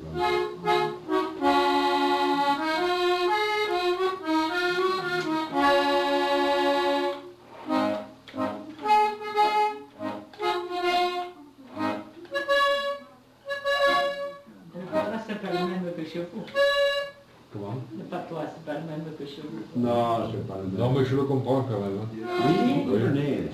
C'est pas le même que chez vous. Comment? Le patois, c'est pas le même que chez vous. Non, c'est pas le même. Non, mais je le comprends quand même. Hein. Oui, vous comprenez.